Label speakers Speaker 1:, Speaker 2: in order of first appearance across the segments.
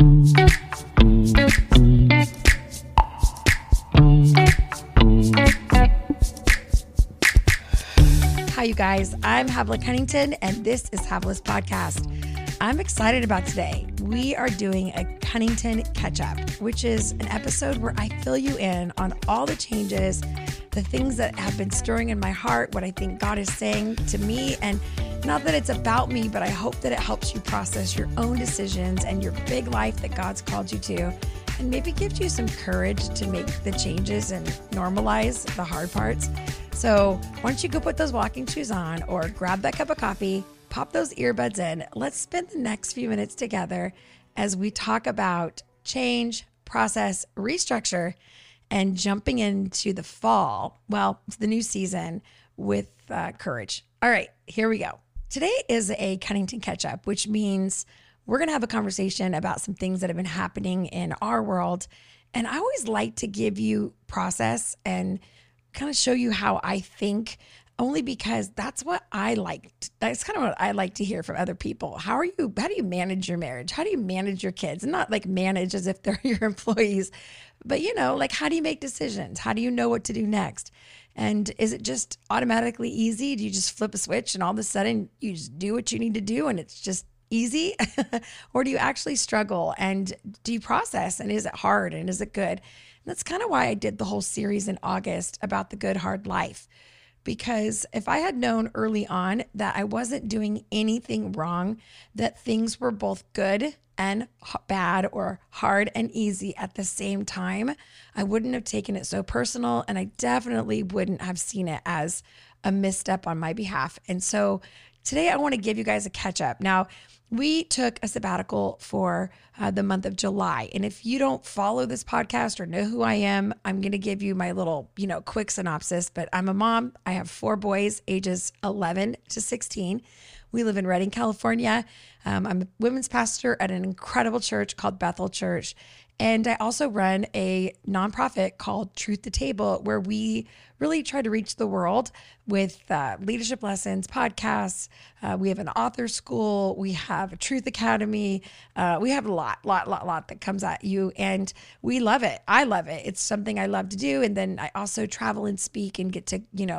Speaker 1: Hi, you guys. I'm Havla Cunnington, and this is Havla's podcast. I'm excited about today. We are doing a Cunnington catch-up, which is an episode where I fill you in on all the changes, the things that have been stirring in my heart, what I think God is saying to me, and not that it's about me, but I hope that it helps you process your own decisions and your big life that God's called you to, and maybe gives you some courage to make the changes and normalize the hard parts. So why don't you go put those walking shoes on or grab that cup of coffee, pop those earbuds in. Let's spend the next few minutes together as we talk about change, process, restructure, and jumping into the fall, the new season with courage. All right, here we go. Today is a Cunnington catch-up, which means we're going to have a conversation about some things that have been happening in our world. And I always like to give you process and kind of show you how I think, only because that's what I like. That's kind of what I like to hear from other people. How do you manage your marriage? How do you manage your kids? And not like manage as if they're your employees, but how do you make decisions? How do you know what to do next? And is it just automatically easy? Do you just flip a switch and all of a sudden you just do what you need to do and it's just easy? Or do you actually struggle, and do you process, and is it hard, and is it good? And that's kind of why I did the whole series in August about the good, hard life. Because if I had known early on that I wasn't doing anything wrong, that things were both good and bad or hard and easy at the same time, I wouldn't have taken it so personal, and I definitely wouldn't have seen it as a misstep on my behalf. And so today I want to give you guys a catch up. Now, we took a sabbatical for the month of July. And if you don't follow this podcast or know who I am, I'm going to give you my little, quick synopsis. But I'm a mom. I have 4 boys, ages 11 to 16. We live in Redding, California. I'm a women's pastor at an incredible church called Bethel Church. And I also run a nonprofit called Truth to Table, where we really try to reach the world with leadership lessons, podcasts. We have an author school. We have a Truth Academy. We have a lot that comes at you, and we love it. I love it. It's something I love to do. And then I also travel and speak and get to,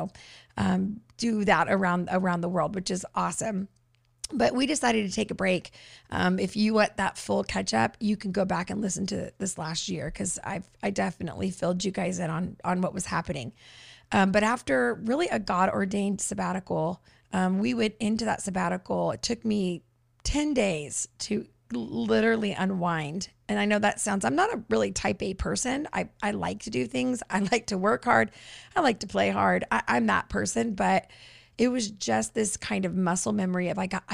Speaker 1: do that around the world, which is awesome. But we decided to take a break. If you want that full catch up, you can go back and listen to this last year, because I definitely filled you guys in on what was happening. But after really a God ordained sabbatical, we went into that sabbatical. It took me 10 days to literally unwind. And I know that I'm not a really type A person. I like to do things. I like to work hard. I like to play hard. I'm that person, but it was just this kind of muscle memory of I gotta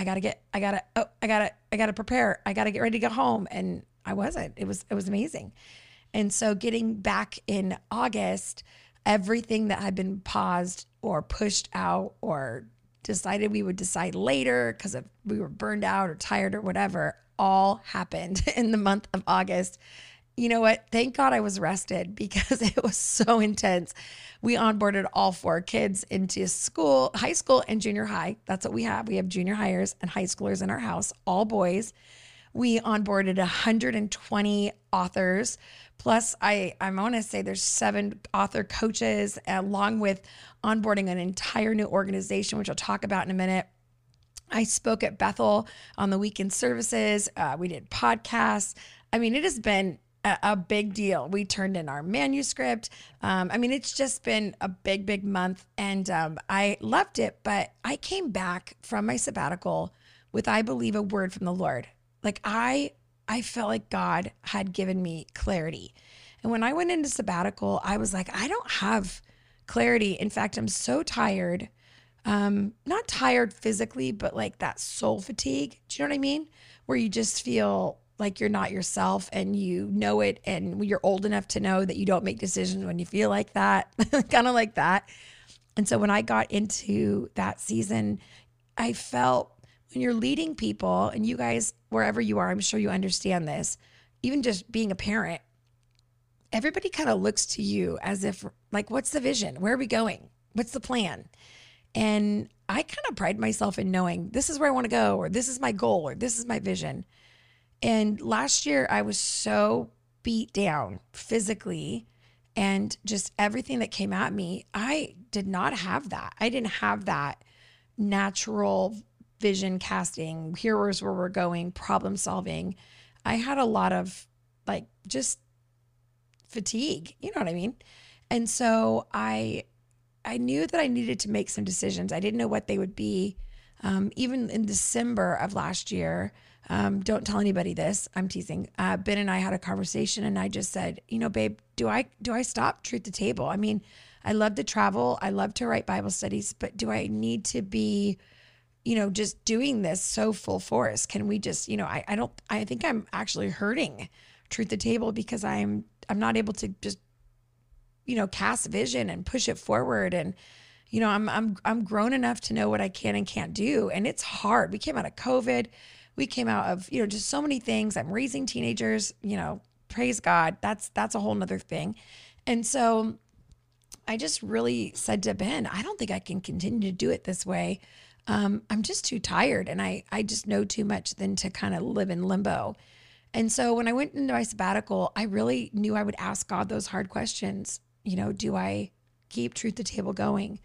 Speaker 1: prepare. I gotta get ready to go home. And I wasn't. It was amazing. And so getting back in August, everything that had been paused or pushed out or decided we would decide later because we were burned out or tired or whatever, all happened in the month of August. You know what? Thank God I was rested, because it was so intense. We onboarded all 4 kids into school, high school and junior high. That's what we have. We have junior hires and high schoolers in our house, all boys. We onboarded 120 authors. Plus, I want to say there's 7 author coaches, along with onboarding an entire new organization, which I'll talk about in a minute. I spoke at Bethel on the weekend services. We did podcasts. I mean, it has been a big deal. We turned in our manuscript. It's just been a big month, and I loved it. But I came back from my sabbatical with, I believe, a word from the Lord. Like I felt like God had given me clarity. And when I went into sabbatical, I was like, I don't have clarity. In fact, I'm so tired. Not tired physically, but like that soul fatigue. Do you know what I mean? Where you just feel like you're not yourself, and you know it, and you're old enough to know that you don't make decisions when you feel like that, kind of like that. And so when I got into that season, I felt, when you're leading people, and you guys, wherever you are, I'm sure you understand this, even just being a parent, everybody kind of looks to you as if, like, what's the vision? Where are we going? What's the plan? And I kind of pride myself in knowing this is where I want to go, or this is my goal, or this is my vision. And last year I was so beat down physically and just everything that came at me. I did not have that. I didn't have that natural vision casting, here's where we're going, problem solving. I had a lot of like just fatigue, you know what I mean? And so I knew that I needed to make some decisions. I didn't know what they would be. Even in December of last year, don't tell anybody this, I'm teasing. Ben and I had a conversation and I just said, babe, do I stop Truth to Table? I mean, I love to travel. I love to write Bible studies, but do I need to be, just doing this so full force? Can we just, I think I'm actually hurting Truth to Table because I'm not able to just, cast vision and push it forward. And, I'm grown enough to know what I can and can't do. And it's hard. We came out of COVID. We came out of, just so many things. I'm raising teenagers, praise God. That's a whole nother thing. And so I just really said to Ben, I don't think I can continue to do it this way. I'm just too tired. And I just know too much than to kind of live in limbo. And so when I went into my sabbatical, I really knew I would ask God those hard questions. Do I keep Truth to Table going?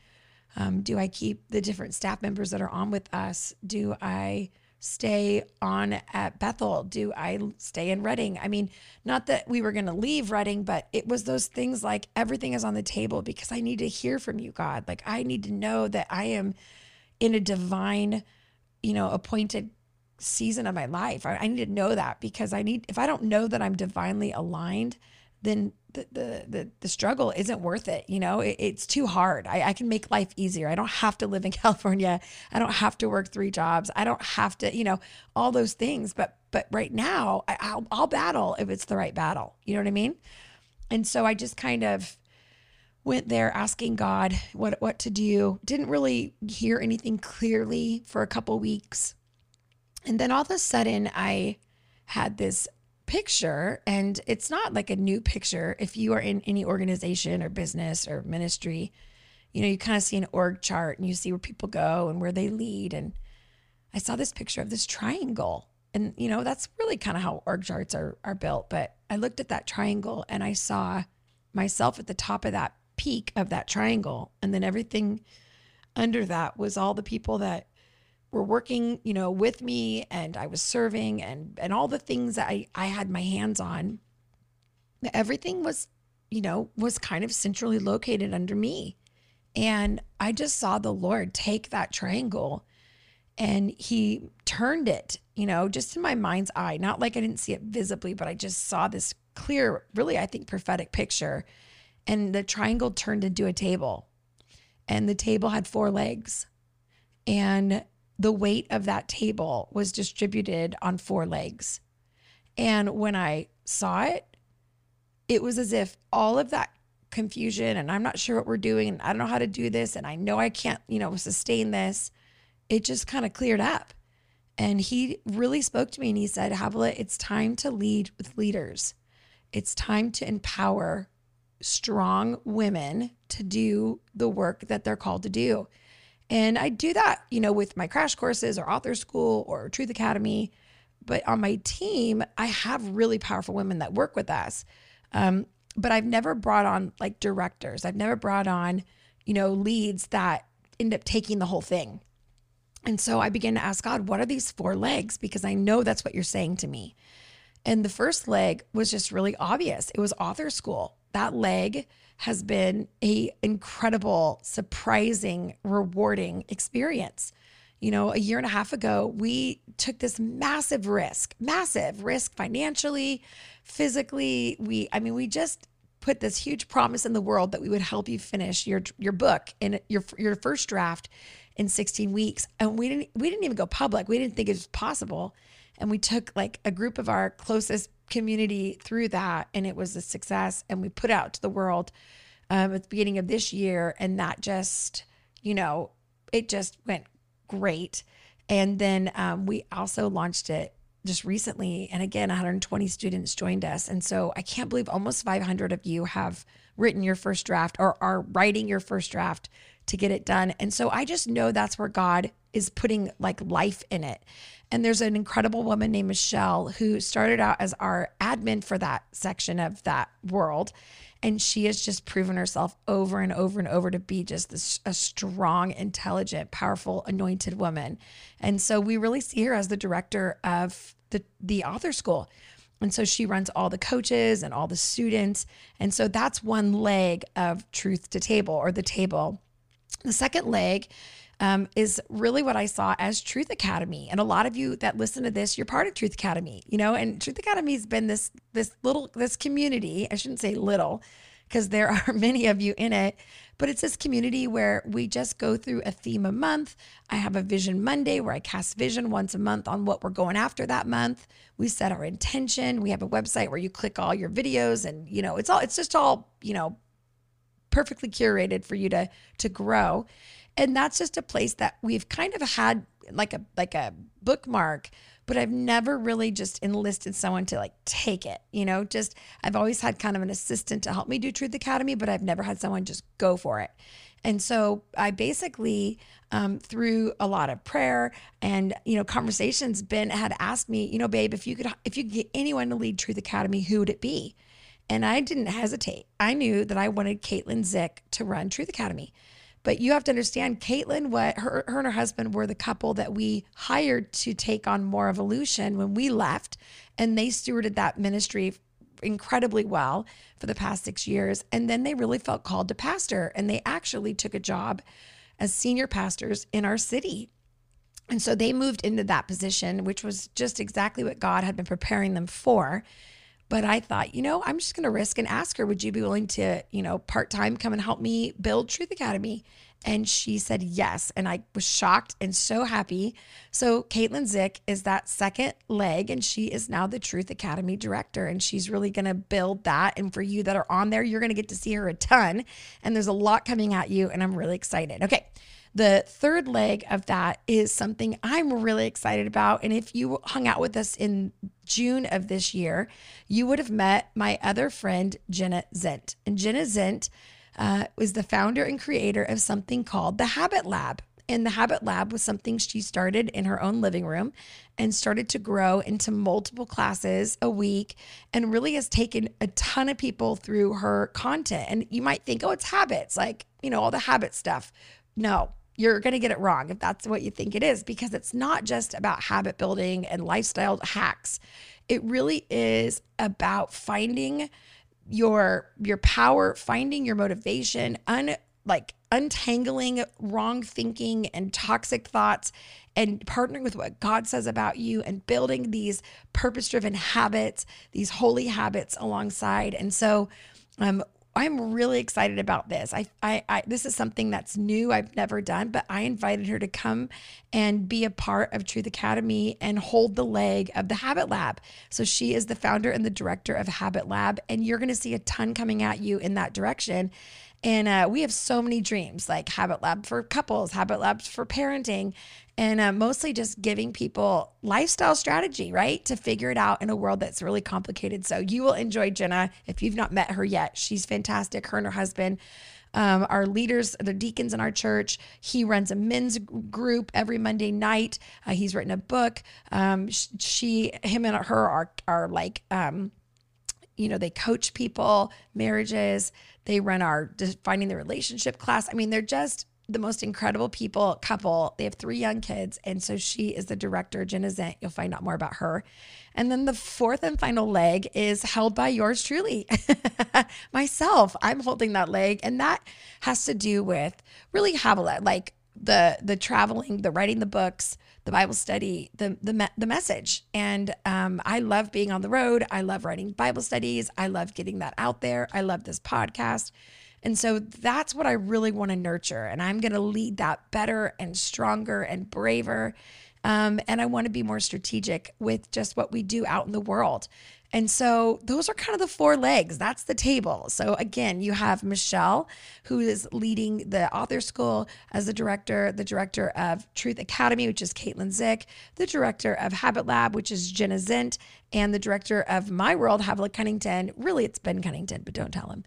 Speaker 1: Do I keep the different staff members that are on with us? Do I stay on at Bethel? Do I stay in Redding? I mean, not that we were going to leave Redding, but it was those things like everything is on the table because I need to hear from you, God. Like I need to know that I am in a divine, appointed season of my life. I need to know that because if I don't know that I'm divinely aligned, then the struggle isn't worth it. It's too hard. I can make life easier. I don't have to live in California. I don't have to work 3 jobs. I don't have to, all those things. But right now I'll battle if it's the right battle. You know what I mean? And so I just kind of went there asking God what to do. Didn't really hear anything clearly for a couple weeks. And then all of a sudden I had this picture, and it's not like a new picture. If you are in any organization or business or ministry, you kind of see an org chart and you see where people go and where they lead. And I saw this picture of this triangle, and that's really kind of how org charts are built. But I looked at that triangle and I saw myself at the top of that peak of that triangle. And then everything under that was all the people that were working, with me, and I was serving and all the things that I had my hands on. Everything was, was kind of centrally located under me. And I just saw the Lord take that triangle and he turned it, just in my mind's eye, not like I didn't see it visibly, but I just saw this clear, really, I think, prophetic picture. And the triangle turned into a table, and the table had 4 legs, and the weight of that table was distributed on 4 legs. And when I saw it, it was as if all of that confusion, and I'm not sure what we're doing, and I don't know how to do this, and I know I can't, sustain this, it just kind of cleared up. And he really spoke to me and he said, Havilah, it's time to lead with leaders. It's time to empower strong women to do the work that they're called to do. And I do that, with my crash courses or author school or Truth Academy. But on my team, I have really powerful women that work with us. But I've never brought on like directors. I've never brought on, leads that end up taking the whole thing. And so I began to ask God, what are these 4 legs? Because I know that's what you're saying to me. And the first leg was just really obvious. It was author school. That leg has been an incredible, surprising, rewarding experience. A year and a half ago, we took this massive risk financially, physically. We just put this huge promise in the world that we would help you finish your book in your first draft in 16 weeks. And we didn't even go public. We didn't think it was possible. And we took like a group of our closest community through that, and it was a success. And we put out to the world at the beginning of this year, and that just, it just went great. And then we also launched it just recently, and again, 120 students joined us. And so I can't believe almost 500 of you have written your first draft or are writing your first draft to get it done. And so I just know that's where God is putting like life in it. And there's an incredible woman named Michelle who started out as our admin for that section of that world. And she has just proven herself over and over and over to be just a strong, intelligent, powerful, anointed woman. And so we really see her as the director of the author school. And so she runs all the coaches and all the students. And so that's one leg of Truth to Table, or the table. The second leg is really what I saw as Truth Academy. And a lot of you that listen to this, you're part of Truth Academy, and Truth Academy has been this community. I shouldn't say little, because there are many of you in it, but it's this community where we just go through a theme a month. I have a Vision Monday where I cast vision once a month on what we're going after that month. We set our intention. We have a website where you click all your videos, and it's just all perfectly curated for you to grow. And that's just a place that we've kind of had like a bookmark, but I've never really just enlisted someone to like take it, I've always had kind of an assistant to help me do Truth Academy, but I've never had someone just go for it. And so I basically, through a lot of prayer and, conversations, Ben had asked me, babe, if you could get anyone to lead Truth Academy, who would it be? And I didn't hesitate. I knew that I wanted Caitlin Zick to run Truth Academy. But you have to understand, Caitlin, her and her husband were the couple that we hired to take on More Evolution when we left, and they stewarded that ministry incredibly well for the past 6 years. And then they really felt called to pastor, and they actually took a job as senior pastors in our city. And so they moved into that position, which was just exactly what God had been preparing them for. But I thought, I'm just going to risk and ask her, would you be willing to, part-time come and help me build Truth Academy? And she said yes. And I was shocked and so happy. So Caitlin Zick is that second leg, and she is now the Truth Academy director. And she's really going to build that. And for you that are on there, you're going to get to see her a ton. And there's a lot coming at you, and I'm really excited. Okay. The third leg of that is something I'm really excited about. And if you hung out with us in June of this year, you would have met my other friend, Jenna Zent. And Jenna Zent was the founder and creator of something called the Habit Lab. And the Habit Lab was something she started in her own living room and started to grow into multiple classes a week, and really has taken a ton of people through her content. And you might think, oh, it's habits, like, all the habit stuff. No. You're going to get it wrong if that's what you think it is, because it's not just about habit building and lifestyle hacks. It really is about finding your power, finding your motivation, untangling wrong thinking and toxic thoughts, and partnering with what God says about you, and building these purpose-driven habits, these holy habits alongside. And so, I'm really excited about this. This is something that's new. I've never done, but I invited her to come and be a part of Truth Academy and hold the leg of the Habit Lab. So she is the founder and the director of Habit Lab, and you're going to see a ton coming at you in that direction. And we have so many dreams, like Habit Lab for couples, Habit Labs for parenting, and mostly just giving people lifestyle strategy, right? To figure it out in a world that's really complicated. So you will enjoy Jenna if you've not met her yet. She's fantastic. Her and her husband are leaders, the deacons in our church. He runs a men's group every Monday night. He's written a book. Him and her are like, they coach people, marriages. They run our Defining the Relationship class. I mean, they're just the most incredible couple. They have 3 young kids. And so she is the director, Jenna Zent. You'll find out more about her. And then the fourth and final leg is held by yours truly, myself. I'm holding that leg. And that has to do with really like the traveling, the writing the books, the Bible study, the message. And I love being on the road. I love writing Bible studies. I love getting that out there. I love this podcast. And so that's what I really want to nurture. And I'm going to lead that better and stronger and braver. And I want to be more strategic with just what we do out in the world. And so those are kind of the 4 legs. That's the table. So again, you have Michelle, who is leading the author school as the director of Truth Academy, which is Caitlin Zick, the director of Habit Lab, which is Jenna Zent, and the director of my world, Havila Cunnington. Really, it's Ben Cunnington, but don't tell him.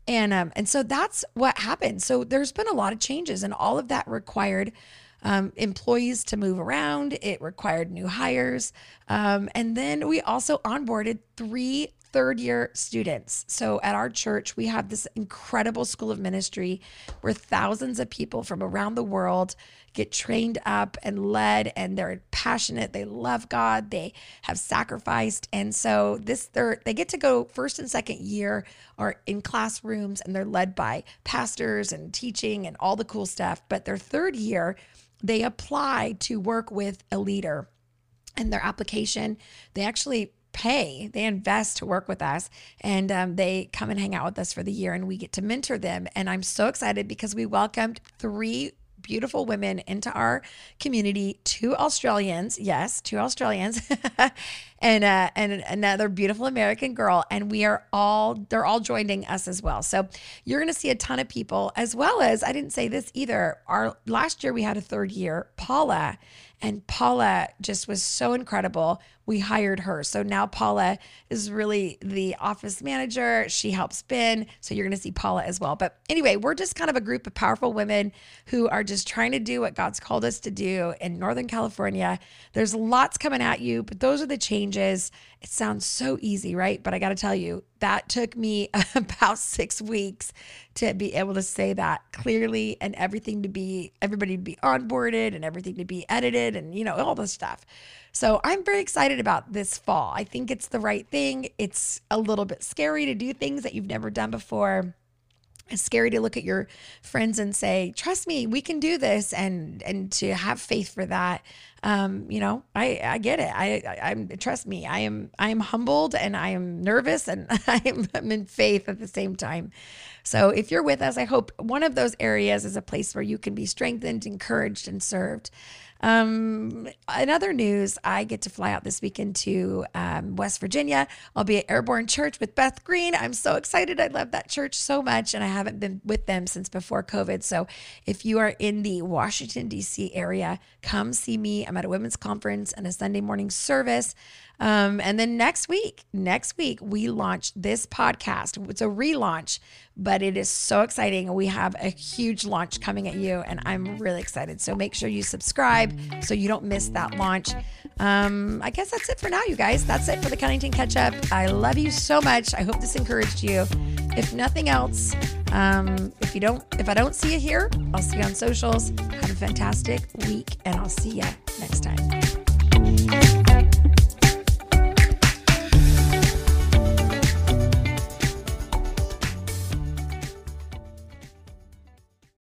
Speaker 1: And so that's what happened. So there's been a lot of changes, and all of that required employees to move around. It required new hires. And then we also onboarded 3 third-year students. So at our church, we have this incredible school of ministry where thousands of people from around the world get trained up and led, and they're passionate. They love God. They have sacrificed. And so they get to go first and second year are in classrooms, and they're led by pastors and teaching and all the cool stuff. But their third year, they apply to work with a leader, and their application, they actually they invest to work with us, and they come and hang out with us for the year, and we get to mentor them. And I'm so excited because we welcomed 3 beautiful women into our community, 2 Australians, yes, 2 Australians, and another beautiful American girl. And they're all joining us as well. So you're going to see a ton of people, as well as, I didn't say this either, last year we had a third year, Paula, and Paula just was so incredible. We hired her. So now Paula is really the office manager. She helps Ben. So you're going to see Paula as well. But anyway, we're just kind of a group of powerful women who are just trying to do what God's called us to do in Northern California. There's lots coming at you, but those are the changes. It sounds so easy, right? But I got to tell you, that took me about 6 weeks to be able to say that clearly, and everybody to be onboarded, and everything to be edited, and all this stuff. So I'm very excited about this fall. I think it's the right thing. It's a little bit scary to do things that you've never done before. It's scary to look at your friends and say, trust me, we can do this, and to have faith for that. I get it. Trust me, I am humbled, and I am nervous, and I'm in faith at the same time. So if you're with us, I hope one of those areas is a place where you can be strengthened, encouraged, and served. In other news, I get to fly out this weekend to West Virginia. I'll be at Airborne Church with Beth Green. I'm so excited. I love that church so much, and I haven't been with them since before COVID. So if you are in the Washington, D.C. area, come see me. I'm at a women's conference and a Sunday morning service. And then next week, we launch this podcast. It's a relaunch, but it is so exciting. We have a huge launch coming at you, and I'm really excited. So make sure you subscribe so you don't miss that launch. I guess that's it for now, you guys. That's it for the Cunnington Catch Up. I love you so much. I hope this encouraged you. If nothing else, if I don't see you here, I'll see you on socials. Have a fantastic week, and I'll see you next time.